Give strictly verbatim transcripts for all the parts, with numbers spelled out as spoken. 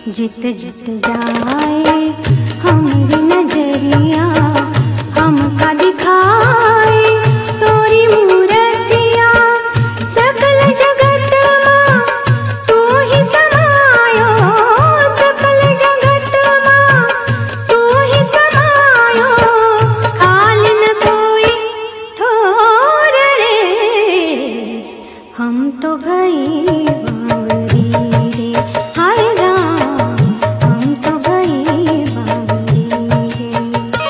जित जित जाए हमरी नजरिया, हमका दिखाए तोरी मूरतिया। सकल जगत माँ तू ही समायो, सकल जगत माँ तू ही समायो। खाल न कोई ठोर रे, हम तो भई बावरी रे। हाय राम, हम तो भई बावरी रे।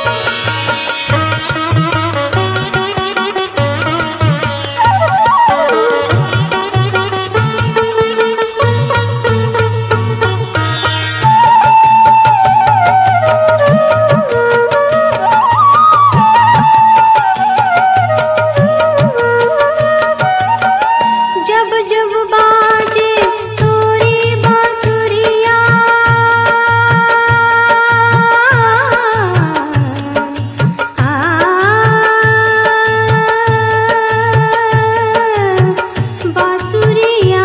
जब जब बाजे तोरी बांसुरिया, आ बांसुरिया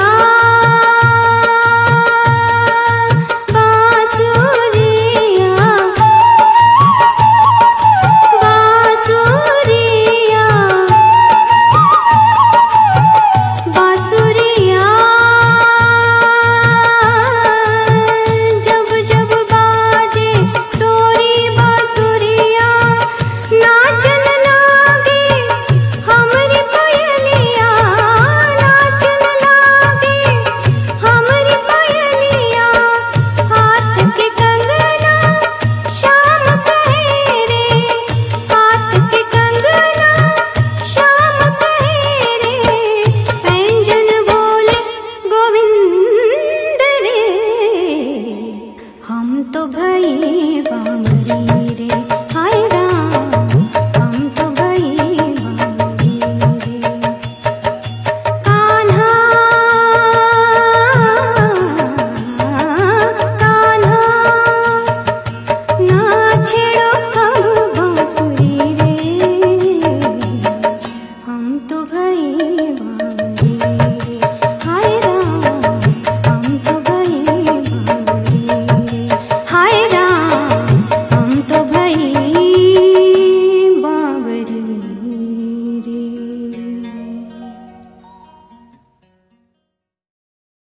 बांसुरिया बांसुरिया बांसुरिया। जब जब बाजे तोरी बांसुरिया, नाचन लागे हमरी पायलिया, नाचन लागे हमरी पायलिया। हाथ के कंगना शाम कहे रे, हाथ के कंगना शाम कहे रे। पैंजन बोले गोविंद रे, हम तो भई बाम